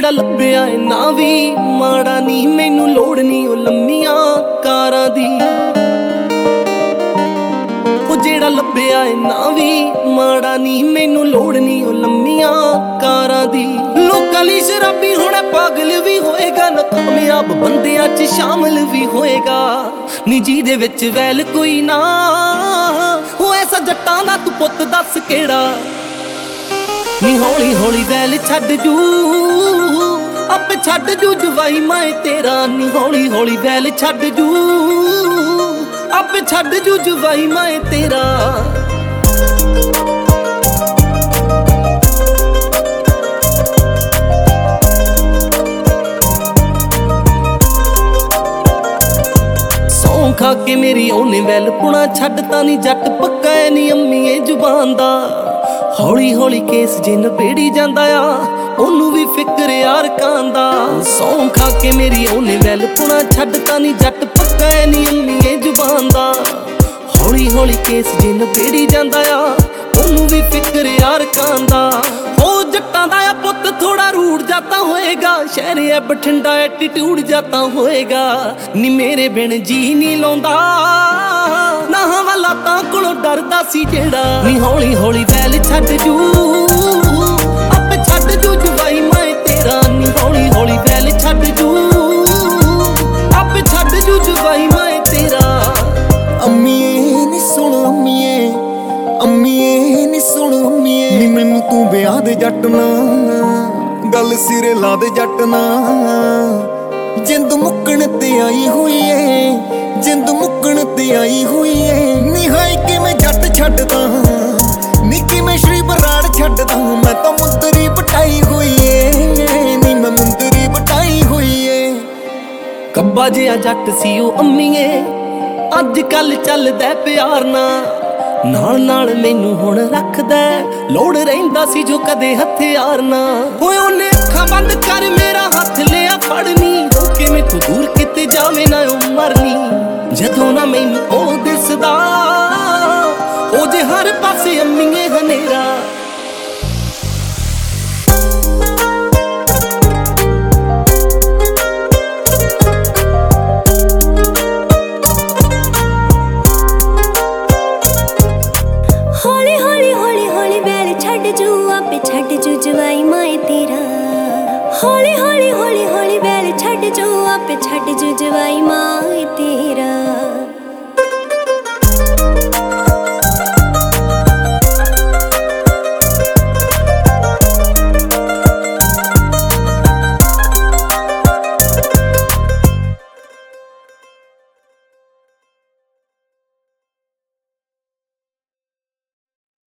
ਜਿਹੜਾ ਲੱਭਿਆ ਏ ਨਾ ਵੀ ਮਾੜਾ ਨੀ, ਮੈਨੂੰ ਲੋੜ ਨੀ ਉਹ ਲੰਮੀਆਂ ਕਾਰਾਂ ਦੀ। ਉਹ ਜਿਹੜਾ ਲੱਭਿਆ ਏ ਨਾ ਵੀ ਮਾੜਾ ਨੀ, ਮੈਨੂੰ ਲੋੜ ਨੀ ਉਹ ਲੰਮੀਆਂ ਕਾਰਾਂ ਦੀ। ਲੋਕਾਂ ਲਈ ਸ਼ਰਾਬੀ ਹੋਣਾ ਪਾਗਲ ਵੀ ਹੋਏਗਾ, ਨਾ ਕਾਮਯਾਬ ਬੰਦਿਆਂ 'ਚ ਸ਼ਾਮਲ ਵੀ ਹੋਏਗਾ। ਨੀ ਜਿਹਦੇ ਵਿੱਚ ਵੈਲ ਕੋਈ ਨਾ, ਉਹ ਐਸਾ ਜੱਟਾਂ ਦਾ ਤੂੰ ਪੁੱਤ ਦੱਸ ਕਿਹੜਾ। ਨੀ ਹੌਲੀ ਹੌਲੀ ਵੈਲ ਛੱਡ ਜੂ, ਆਪੇ ਛੱਡ ਜੂ ਜਵਾਈ ਮੈਂ ਤੇਰਾ। ਨੀ ਹੌਲੀ ਹੌਲੀ ਵੈਲ ਛੱਡ ਜੂ, ਆਪੇ ਛੱਡ ਜੂ ਜਵਾਈ ਮੈਂ ਤੇਰਾ। ਸੌਂ ਖਾ ਕੇ ਮੇਰੀ ਉਹਨੇ ਵੈਲ ਪੁਣਾ ਛੱਡਤਾ ਨੀ, ਜੱਟ ਪੱਕਾ ਐ ਨੀ ਅੰਮੀਏ ਜ਼ੁਬਾਨ ਦਾ। ਹੌਲੀ ਹੌਲੀ ਕੇਸ ਜੇ ਨਪੇੜੀ ਜਾਂਦਾ ਆ, ਉਹਨੂੰ ਵੀ ਫਿਕਰ ਯਾਰ ਕਾਂਦਾ। ਸੌਂ ਖਾ ਕੇ ਮੇਰੀ ਉਹਨੇ ਵੈਲ ਪੁਣਾ ਛੱਡਤਾ ਨੀ, ਜੱਟ ਪੱਕਾ ਐ ਨੀ ਅੰਮੀਏ ਜ਼ੁਬਾਨ ਦਾ। ਹੌਲੀ ਹੌਲੀ ਕੇਸ ਜੇ ਨਪੇੜੀ ਜਾਂਦਾ ਆ, ਉਹਨੂੰ ਵੀ ਫਿਕਰ ਯਾਰ ਕਾਂਦਾ। ਉਹ ਜੱਟਾਂ ਦਾ ਆ ਪੁੱਤ ਥੋੜਾ ਰੂੜ ਜਾਤਾ ਹੋਏਗਾ, ਸ਼ਹਿਰੇ ਐ ਬਠਿੰਡਾ ਐਟੀਟਿਊਡ ਜਾਤਾ ਹੋਏਗਾ। ਨੀ ਮੇਰੇ ਬਿਨ ਜੀ ਨੀ ਲਾਉਂਦਾ, ਨਾ ਹਵਾਲਾਤਾਂ ਕੋਲੋਂ ਡਰਦਾ ਸੀ ਜਿਹੜਾ। ਨੀ ਹੌਲੀ ਹੌਲੀ ਵੈਲ ਛੱਡ ਜੂ, ਆਪੇ ਛੱਡ ਜੂ ਜਵਾਈ ਮੈਂ ਤੇਰਾ। ਨੀ ਹੌਲੀ ਹੌਲੀ ਵੈਲ ਛੱਡ ਜੂ, ਆਪੇ ਛੱਡ ਜੂ ਜਵਾਈ ਮੈਂ ਤੇਰਾ। ਅੰਮੀਏ ਨੀ ਸੁਣ ਅੰਮੀਏ, ਅੰਮੀਏ ਨੀ ਸੁਣ ਅੰਮੀਏ। ਨੀ ਮੈਨੂੰ ਤੂੰ ਵਿਆਹ ਦੇ ਜੱਟ ਨਾ, ਗੱਲ ਸਿਰੇ ਲਾ ਦੇ ਜੱਟ ਨਾ। ਜਿੰਦ ਮੁੱਕਣ ਤੇ ਆਈ ਹੋਈ ਏ, ਜਿੰਦ ਮੁੱਕਣ ਤੇ ਆਈ ਹੋਈ ਏ। ਨੀ ਹਾਏ ਕਿਵੇਂ ਜੱਟ ਛੱਡਦਾ, ਨੀ ਕਿਵੇਂ ਸ਼੍ਰੀ ਬਰਾੜ ਛੱਡਦਾ। ਮੈਂ ਤਾਂ ਮੁੰਦਰੀ ਬਟਾਈ ਹੋਈ ਏ, ਨੀ ਮੈਂ ਮੁੰਦਰੀ ਬਟਾਈ ਹੋਈ ਏ। ਕੱਬਾ ਜਿਹਾ ਜੱਟ ਸੀ ਉਹ ਅੰਮੀਏ, ਅੱਜ ਕੱਲ ਚੱਲਦਾ ਪਿਆਰ ਨਾਲ ਨਾਲ ਮੈਨੂੰ ਹੁਣ ਰੱਖਦਾ। ਲੋੜ ਰਹਿੰਦਾ ਸੀ ਜੋ ਕਦੇ ਹਥਿਆਰ ਨਾ। ਓਏ ਉਹਨੇ ਅੱਖਾਂ ਬੰਦ ਕਰ ਮੇਰਾ ਹੱਥ ਲਿਆ ਫੜਨੀ, ਰੋਕੇ ਮੈਥੋਂ ਦੂਰ ਕਿਤੇ ਜਾਵੇ ਨਾ ਉਹ ਮਰਨੀ। ਜਦੋਂ ਨਾ ਮੈਨੂੰ ਉਹ ਦਿਸਦਾ, ਉਹ ਜੇ ਹਰ ਪਾਸੇ ਅੰਮੀਏ